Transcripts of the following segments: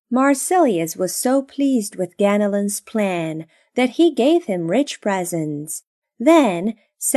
Marsilius was so pleased with Ganelon's plan that he gave him rich presents. Then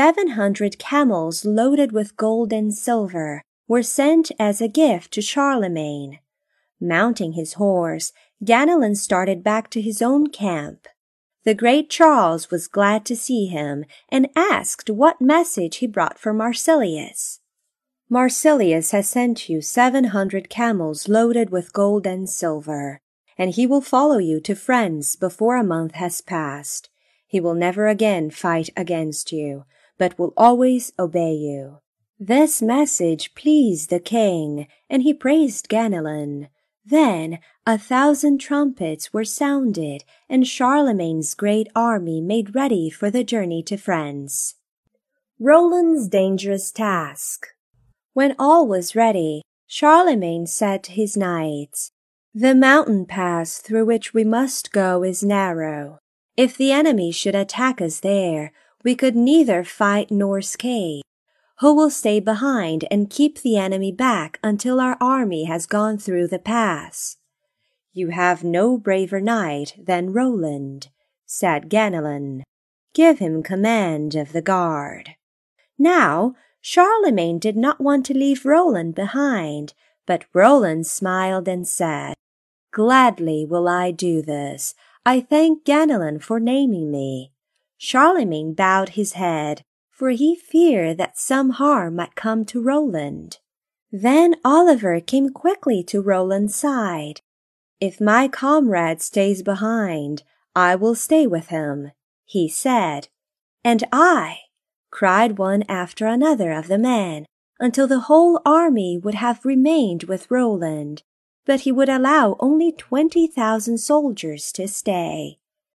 700 camels loaded with gold and silver were sent as a gift to Charlemagne. Mounting his horse, Ganelon started back to his own camp. The great Charles was glad to see him and asked what message he brought for Marsilius. "Marsilius has sent you 700 camels loaded with gold and silver, and he will follow you to France before a month has passed. He will never again fight against you, but will always obey you." This message pleased the king, and he praised Ganelon. Then 1,000 trumpets were sounded, and Charlemagne's great army made ready for the journey to France. Roland's dangerous task. When all was ready, Charlemagne said to his knights, "The mountain pass through which we must go is narrow. If the enemy should attack us there, we could neither fight nor escape. Who will stay behind and keep the enemy back until our army has gone through the pass?" "You have no braver knight than Roland," said Ganelon. "Give him command of the guard." Now, Charlemagne did not want to leave Roland behind, but Roland smiled and said, "Gladly will I do this. I thank Ganelon for naming me." Charlemagne bowed his head, for he feared that some harm might come to Roland. Then Oliver came quickly to Roland's side. "If my comrade stays behind, I will stay with him," he said. "And I," cried one after another of the men, until the whole army would have remained with Roland, but he would allow only 20,000 soldiers to stay.